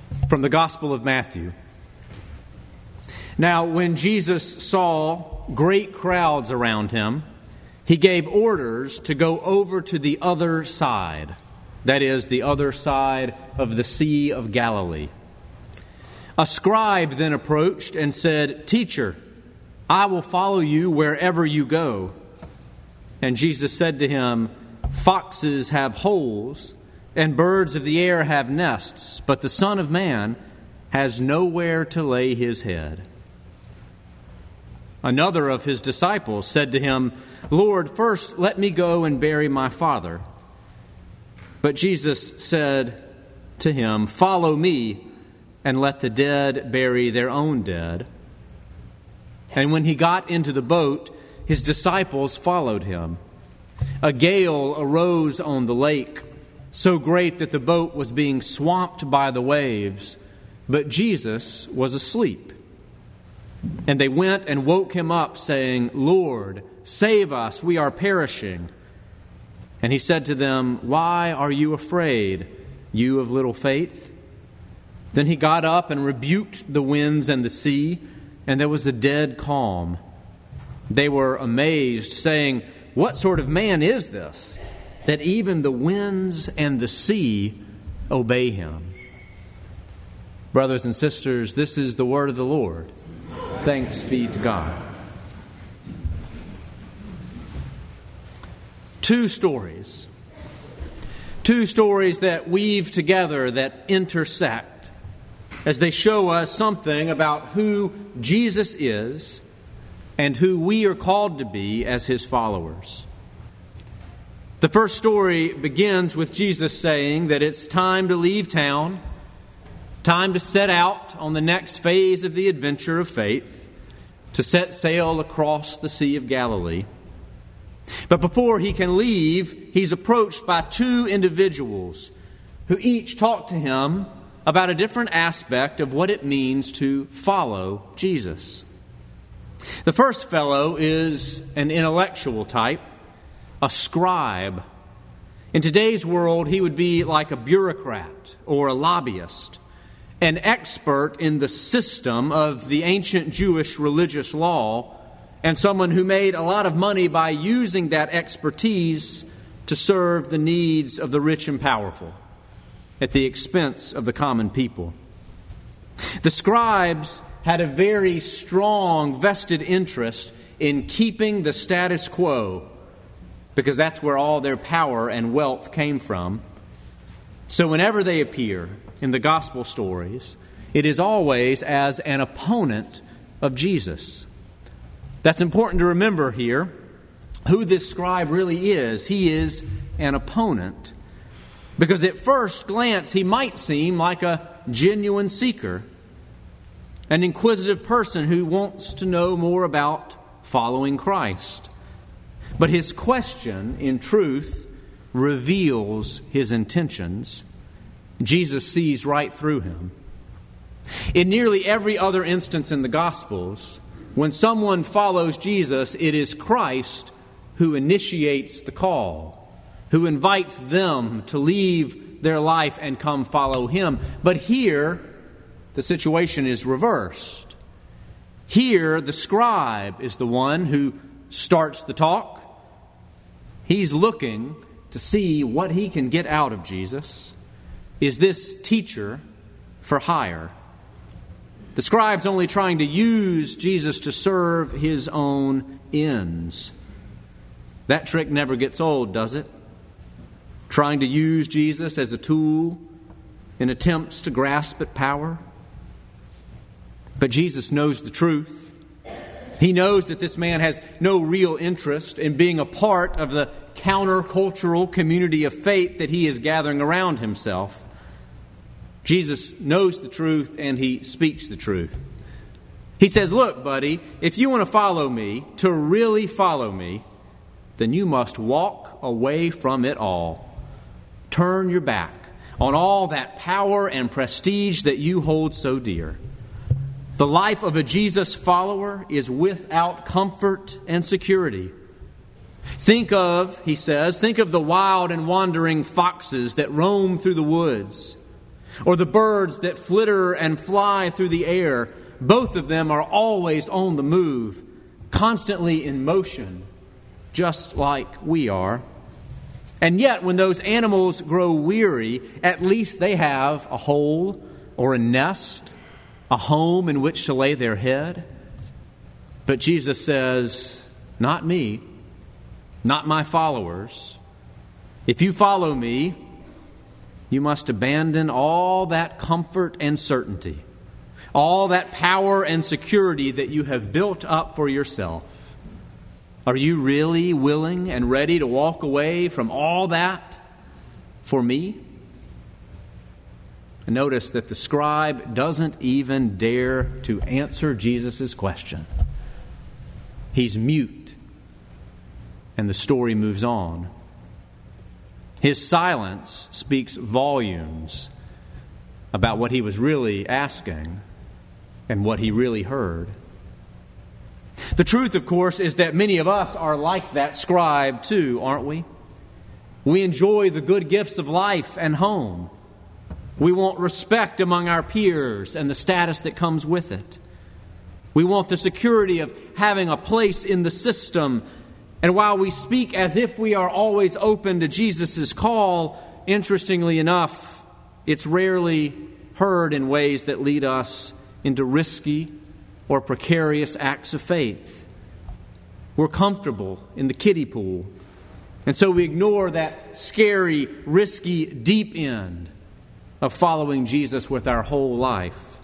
From the Gospel of Matthew. Now, when Jesus saw great crowds around him, he gave orders to go over to the other side, that is, the other side of the Sea of Galilee. A scribe then approached and said, "Teacher, I will follow you wherever you go." And Jesus said to him, "Foxes have holes, and birds of the air have nests, but the Son of Man has nowhere to lay his head." Another of his disciples said to him, "Lord, first let me go and bury my father." But Jesus said to him, "Follow me, and let the dead bury their own dead." And when he got into the boat, his disciples followed him. A gale arose on the lake, so great that the boat was being swamped by the waves, but Jesus was asleep. And they went and woke him up, saying, "Lord, save us, we are perishing." And he said to them, "Why are you afraid, you of little faith?" Then he got up and rebuked the winds and the sea, and there was a dead calm. They were amazed, saying, "What sort of man is this, that even the winds and the sea obey him?" Brothers and sisters, this is the word of the Lord. Thanks be to God. Two stories that weave together, that intersect, as they show us something about who Jesus is and who we are called to be as his followers. The first story begins with Jesus saying that it's time to leave town, time to set out on the next phase of the adventure of faith, to set sail across the Sea of Galilee. But before he can leave, he's approached by two individuals who each talk to him about a different aspect of what it means to follow Jesus. The first fellow is an intellectual type, a scribe. In today's world, he would be like a bureaucrat or a lobbyist, an expert in the system of the ancient Jewish religious law, and someone who made a lot of money by using that expertise to serve the needs of the rich and powerful at the expense of the common people. The scribes had a very strong vested interest in keeping the status quo, because that's where all their power and wealth came from. So whenever they appear in the gospel stories, it is always as an opponent of Jesus. That's important to remember here, who this scribe really is. He is an opponent, because at first glance he might seem like a genuine seeker, an inquisitive person who wants to know more about following Christ. But his question, in truth, reveals his intentions. Jesus sees right through him. In nearly every other instance in the Gospels, when someone follows Jesus, it is Christ who initiates the call, who invites them to leave their life and come follow him. But here, the situation is reversed. Here, the scribe is the one who starts the talk. He's looking to see what he can get out of Jesus. Is this teacher for hire? The scribe's only trying to use Jesus to serve his own ends. That trick never gets old, does it? Trying to use Jesus as a tool in attempts to grasp at power. But Jesus knows the truth. He knows that this man has no real interest in being a part of the countercultural community of faith that he is gathering around himself. Jesus knows the truth, and he speaks the truth. He says, "Look, buddy, if you want to follow me, to really follow me, then you must walk away from it all. Turn your back on all that power and prestige that you hold so dear. The life of a Jesus follower is without comfort and security. Think of," he says, "think of the wild and wandering foxes that roam through the woods. or the birds that flitter and fly through the air. Both of them are always on the move, constantly in motion, just like we are. And yet, when those animals grow weary, at least they have a hole or a nest, a home in which to lay their head. But Jesus says, not me, not my followers. If you follow me, you must abandon all that comfort and certainty, all that power and security that you have built up for yourself. Are you really willing and ready to walk away from all that for me? And notice that the scribe doesn't even dare to answer Jesus' question. He's mute, and the story moves on. His silence speaks volumes about what he was really asking and what he really heard. The truth, of course, is that many of us are like that scribe too, aren't we? We enjoy the good gifts of life and home. We want respect among our peers and the status that comes with it. We want the security of having a place in the system. And while we speak as if we are always open to Jesus' call, interestingly enough, it's rarely heard in ways that lead us into risky or precarious acts of faith. We're comfortable in the kiddie pool, and so we ignore that scary, risky, deep end of following Jesus with our whole life.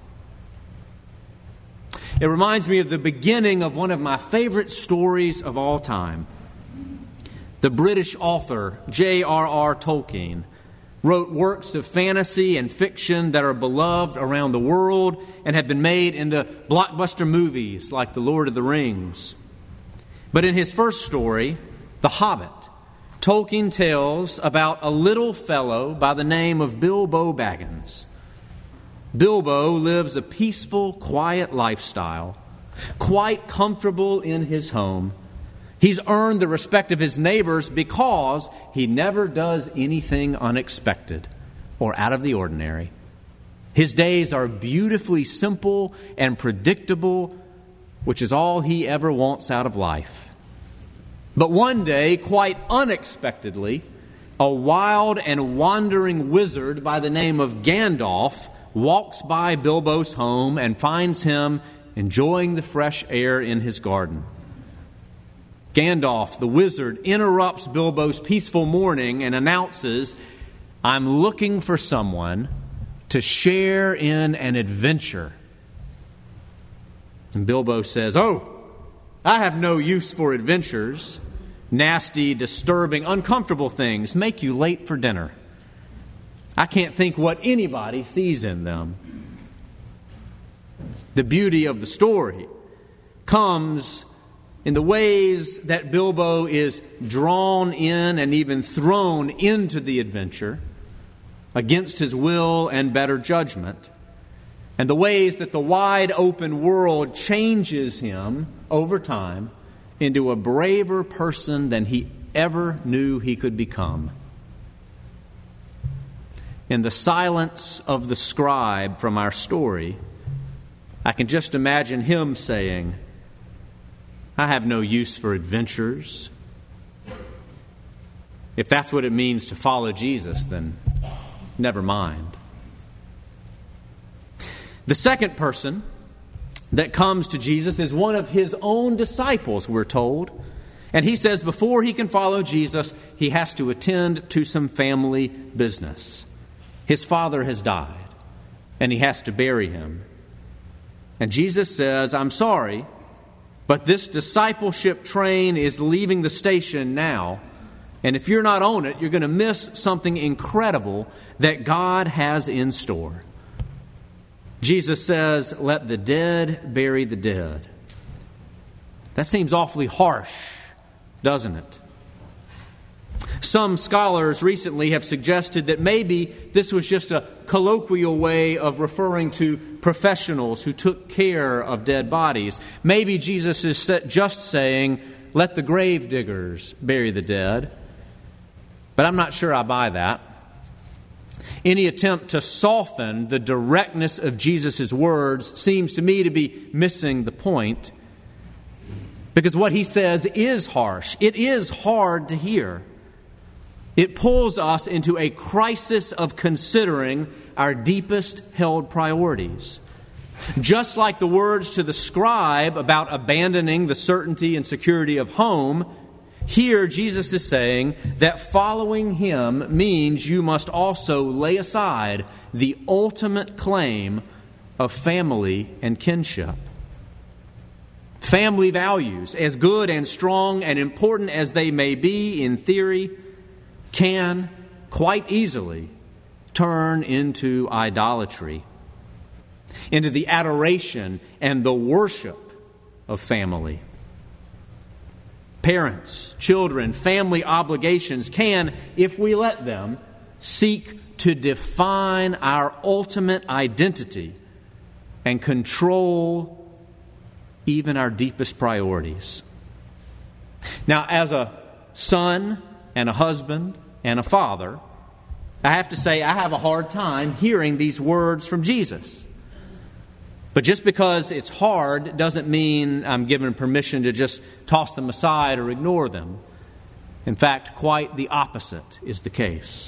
It reminds me of the beginning of one of my favorite stories of all time. The British author J.R.R. Tolkien wrote works of fantasy and fiction that are beloved around the world and have been made into blockbuster movies like The Lord of the Rings. But in his first story, The Hobbit, Tolkien tells about a little fellow by the name of Bilbo Baggins. Bilbo lives a peaceful, quiet lifestyle, quite comfortable in his home. He's earned the respect of his neighbors because he never does anything unexpected or out of the ordinary. His days are beautifully simple and predictable, which is all he ever wants out of life. But one day, quite unexpectedly, a wild and wandering wizard by the name of Gandalf walks by Bilbo's home and finds him enjoying the fresh air in his garden. Gandalf, the wizard, interrupts Bilbo's peaceful morning and announces, "I'm looking for someone to share in an adventure." And Bilbo says, "Oh, I have no use for adventures. Nasty, disturbing, uncomfortable things make you late for dinner. I can't think what anybody sees in them." The beauty of the story comes in the ways that Bilbo is drawn in and even thrown into the adventure against his will and better judgment, and the ways that the wide open world changes him over time into a braver person than he ever knew he could become. In the silence of the scribe from our story, I can just imagine him saying, "I have no use for adventures. If that's what it means to follow Jesus, then never mind." The second person that comes to Jesus is one of his own disciples, we're told. And he says before he can follow Jesus, he has to attend to some family business. His father has died, and he has to bury him. And Jesus says, "I'm sorry, but this discipleship train is leaving the station now. And if you're not on it, you're going to miss something incredible that God has in store." Jesus says, "Let the dead bury the dead." That seems awfully harsh, doesn't it? Some scholars recently have suggested that maybe this was just a colloquial way of referring to professionals who took care of dead bodies. Maybe Jesus is just saying, "Let the grave diggers bury the dead." But I'm not sure I buy that. Any attempt to soften the directness of Jesus' words seems to me to be missing the point, because what he says is harsh. It is hard to hear. It pulls us into a crisis of considering our deepest held priorities. Just like the words to the scribe about abandoning the certainty and security of home, here Jesus is saying that following him means you must also lay aside the ultimate claim of family and kinship. Family values, as good and strong and important as they may be in theory, can quite easily turn into idolatry, into the adoration and the worship of family. Parents, children, family obligations can, if we let them, seek to define our ultimate identity and control even our deepest priorities. Now, as a son and a husband and a father, I have to say I have a hard time hearing these words from Jesus. But just because it's hard doesn't mean I'm given permission to just toss them aside or ignore them. In fact, quite the opposite is the case.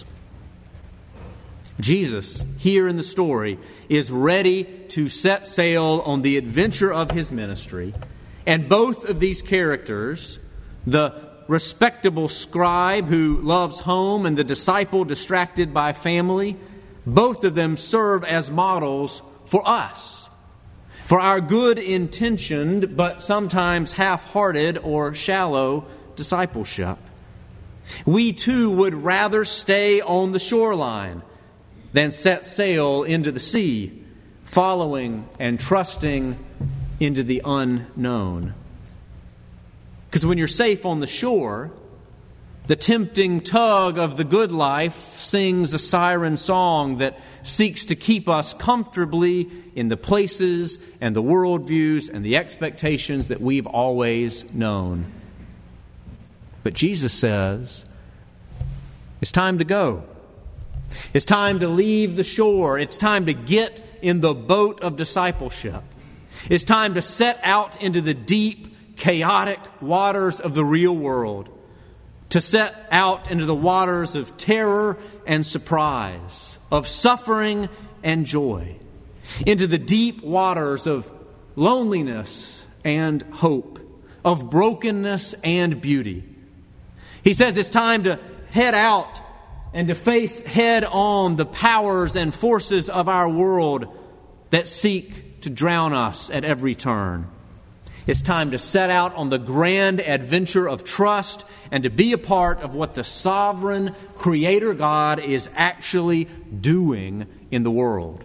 Jesus, here in the story, is ready to set sail on the adventure of his ministry. And both of these characters, the respectable scribe who loves home and the disciple distracted by family, both of them serve as models for us, for our good-intentioned but sometimes half-hearted or shallow discipleship. We too would rather stay on the shoreline than set sail into the sea, following and trusting into the unknown. Because when you're safe on the shore, the tempting tug of the good life sings a siren song that seeks to keep us comfortably in the places and the worldviews and the expectations that we've always known. But Jesus says, it's time to go. It's time to leave the shore. It's time to get in the boat of discipleship. It's time to set out into the deep, chaotic waters of the real world. To set out into the waters of terror and surprise, of suffering and joy. Into the deep waters of loneliness and hope, of brokenness and beauty. He says it's time to head out and to face head on the powers and forces of our world that seek to drown us at every turn. It's time to set out on the grand adventure of trust and to be a part of what the sovereign Creator God is actually doing in the world.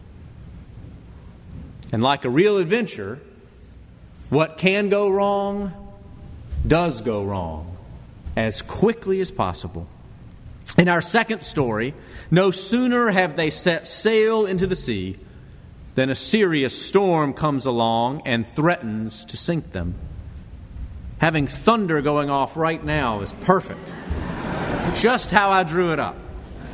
And like a real adventure, what can go wrong does go wrong as quickly as possible. In our second story, no sooner have they set sail into the sea than a serious storm comes along and threatens to sink them. Having thunder going off right now is perfect. Just how I drew it up.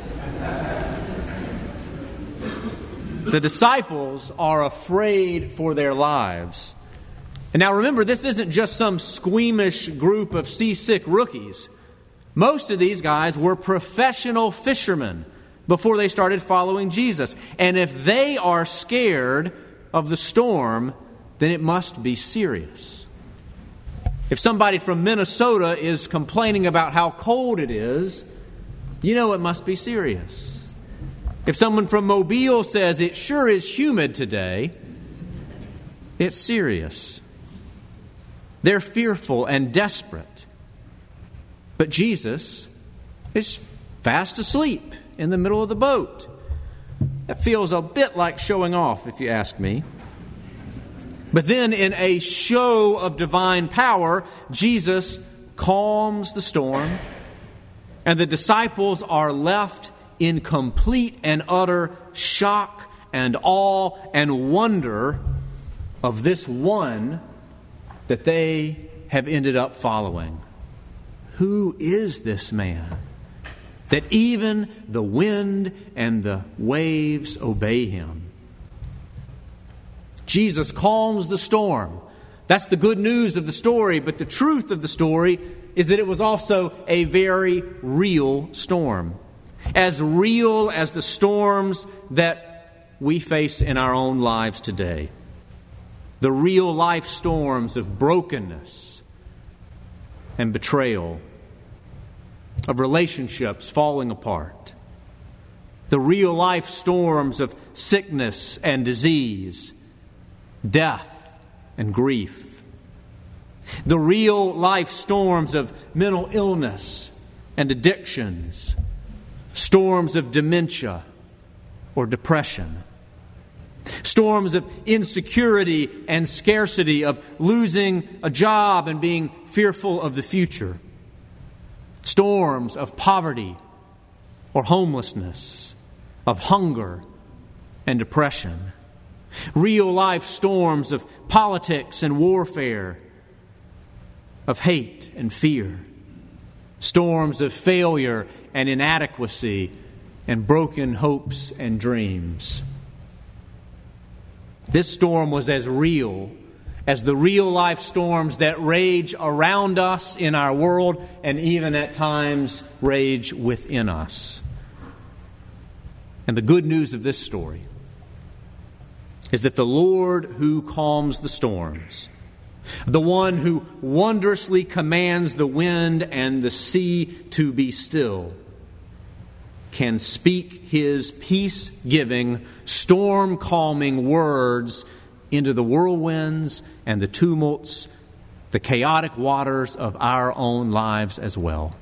The disciples are afraid for their lives. And now remember, this isn't just some squeamish group of seasick rookies. Most of these guys were professional fishermen before they started following Jesus. And if they are scared of the storm, then it must be serious. If somebody from Minnesota is complaining about how cold it is, you know it must be serious. If someone from Mobile says it sure is humid today, it's serious. They're fearful and desperate. But Jesus is fast asleep in the middle of the boat. That feels a bit like showing off, if you ask me. But then in a show of divine power, Jesus calms the storm, and the disciples are left in complete and utter shock and awe and wonder of this one that they have ended up following. Who is this man that even the wind and the waves obey Him. Jesus calms the storm. That's the good news of the story, but the truth of the story is that it was also a very real storm. As real as the storms that we face in our own lives today. The real life storms of brokenness and betrayal, of relationships falling apart. The real life storms of sickness and disease, death and grief. The real life storms of mental illness and addictions, storms of dementia or depression, storms of insecurity and scarcity, of losing a job and being fearful of the future, storms of poverty or homelessness, of hunger and depression, real life storms of politics and warfare, of hate and fear, storms of failure and inadequacy and broken hopes and dreams. This storm was as real as the real life storms that rage around us in our world and even at times rage within us. And the good news of this story is that the Lord who calms the storms, the one who wondrously commands the wind and the sea to be still, can speak His peace-giving, storm-calming words into the whirlwinds and the tumults, the chaotic waters of our own lives as well.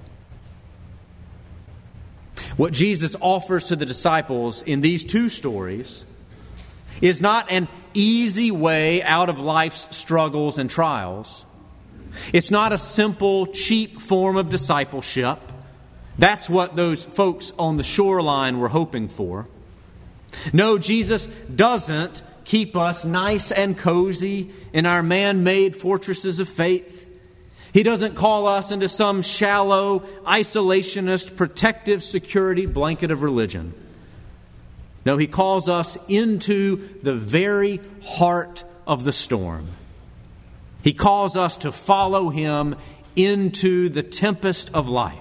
What Jesus offers to the disciples in these two stories is not an easy way out of life's struggles and trials. It's not a simple, cheap form of discipleship. That's what those folks on the shoreline were hoping for. No, Jesus doesn't keep us nice and cozy in our man-made fortresses of faith. He doesn't call us into some shallow, isolationist, protective security blanket of religion. No, He calls us into the very heart of the storm. He calls us to follow Him into the tempest of life.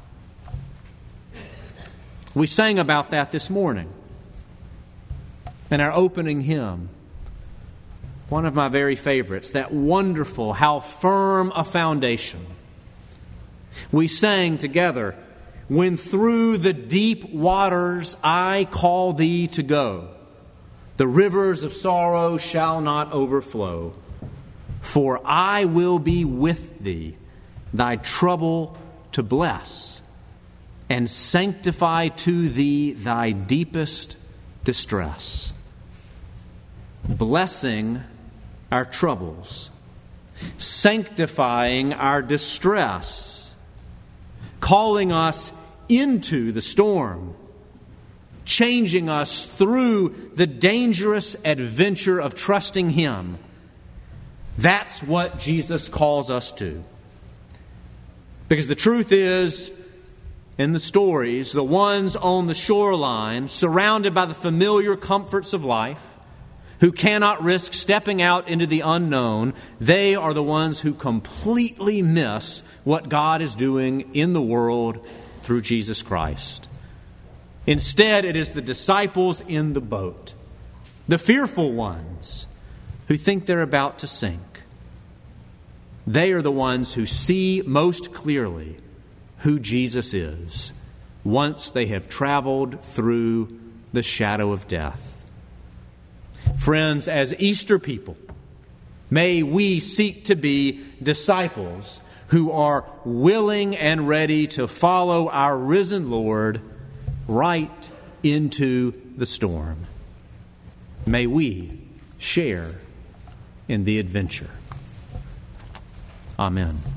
We sang about that this morning in our opening hymn. One of my very favorites, that wonderful, how firm a foundation. We sang together, when through the deep waters I call thee to go, the rivers of sorrow shall not overflow. For I will be with thee, thy trouble to bless, and sanctify to thee thy deepest distress. Blessing our troubles, sanctifying our distress, calling us into the storm, changing us through the dangerous adventure of trusting Him. That's what Jesus calls us to. Because the truth is, in the stories, the ones on the shoreline, surrounded by the familiar comforts of life, who cannot risk stepping out into the unknown, they are the ones who completely miss what God is doing in the world through Jesus Christ. Instead, it is the disciples in the boat, the fearful ones who think they're about to sink. They are the ones who see most clearly who Jesus is once they have traveled through the shadow of death. Friends, as Easter people, may we seek to be disciples who are willing and ready to follow our risen Lord right into the storm. May we share in the adventure. Amen.